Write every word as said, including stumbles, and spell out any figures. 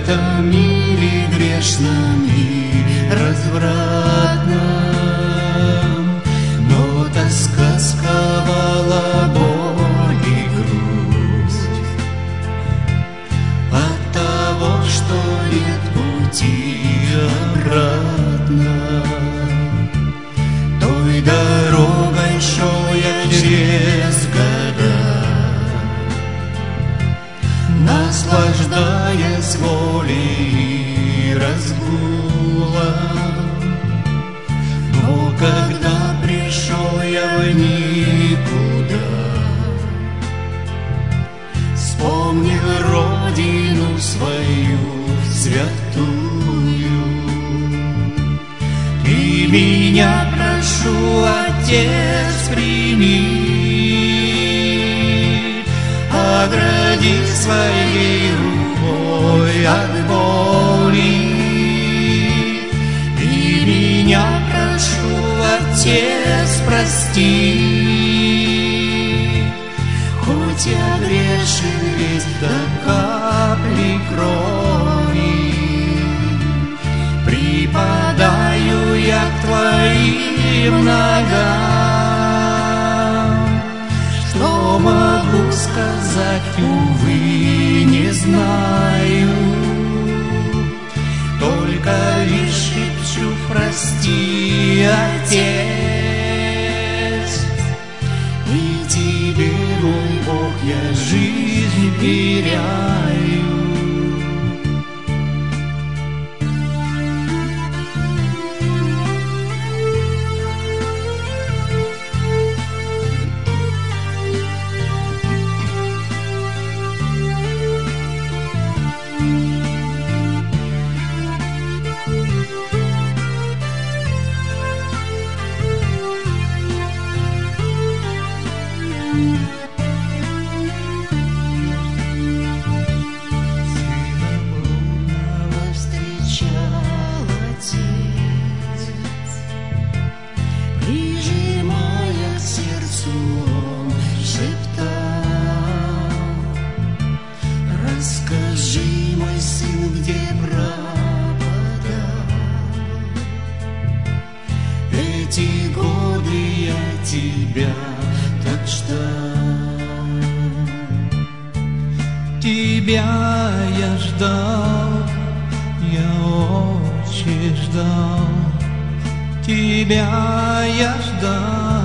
этом мире грешном и развратном. Но тоска сковала боль и грусть от того, что нет пути обратно. Той дорогой шел я через года, наслаждаясь волей и разгулом. Но когда пришел я в никуда, вспомнил родину свою святую. И меня, прошу, Отец, прими, огради своей рукой от боли. И меня, прошу, Отец, прости, хоть я грешен весь до капли крови. Припадаю я к Твоим ногам. Что могу сказать, увы, не знаю. Только лишь шепчу: прости, Отец. И Тебе, мой Бог, я жизнь веряю. Скажи, мой сын, где пропадал? Эти годы я тебя так ждал. Тебя я ждал, я очень ждал. Тебя я ждал.